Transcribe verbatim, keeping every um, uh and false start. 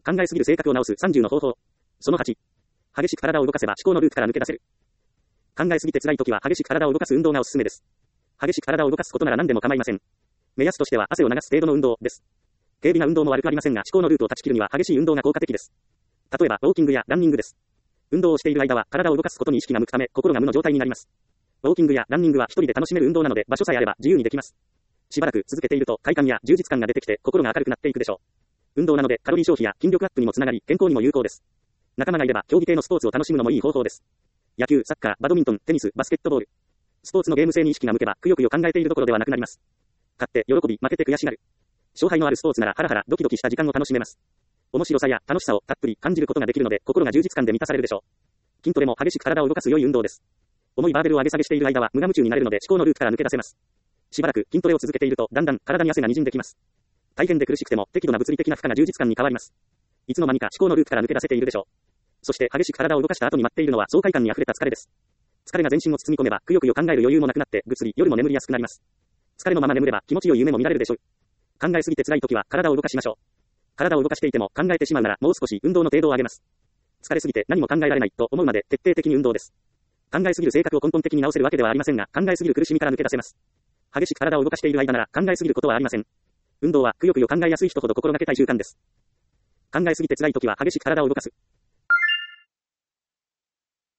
考えすぎる性格を直すさんじゅうの方法。そのはち。激しく体を動かせば思考のループから抜け出せる。考えすぎて辛い時は激しく体を動かす運動がおすすめです。激しく体を動かすことなら何でも構いません。目安としては汗を流す程度の運動です。軽微な運動も悪くありませんが、思考のルートを断ち切るには激しい運動が効果的です。例えば、ウォーキングやランニングです。運動をしている間は体を動かすことに意識が向くため、心が無の状態になります。ウォーキングやランニングは一人で楽しめる運動なので、場所さえあれば自由にできます。しばらく続けていると快感や充実感が出てきて、心が明るくなっていくでしょう。運動なのでカロリー消費や筋力アップにもつながり、健康にも有効です。仲間がいれば競技系のスポーツを楽しむのもいい方法です。野球、サッカー、バドミントン、テニス、バスケットボール。スポーツのゲーム性に意識が向けば、くよくよ考えているどころではなくなります。勝って喜び、負けて悔しがる。勝敗のあるスポーツならハラハラドキドキした時間を楽しめます。面白さや楽しさをたっぷり感じることができるので、心が充実感で満たされるでしょう。筋トレも激しく体を動かす良い運動です。重いバーベルを上げ下げしている間は無我夢中になれるので思考のループから抜け出せます。しばらく筋トレを続けているとだんだん体に汗が滲んできます。大変で苦しくても適度な物理的な負荷が充実感に変わります。いつの間にか思考のループから抜け出せているでしょう。そして激しく体を動かした後に待っているのは爽快感に溢れた疲れです。疲れが全身を包み込めばくよくよ考える余裕もなくなってぐっすり夜も眠りやすくなります。疲れのまま眠れば気持ちよい夢も見られるでしょう。考えすぎて辛い時は体を動かしましょう。体を動かしていても考えてしまうならもう少し運動の程度を上げます。疲れすぎて何も考えられないと思うまで徹底的に運動です。考えすぎる性格を根本的に直せるわけではありませんが、考えすぎる苦しみから抜け出せます。激しく体を動かしている間なら考えすぎることはありません。運動はくよくよ考えやすい人ほど心がけたい習慣です。考えすぎて辛い時は激しく体を動かす。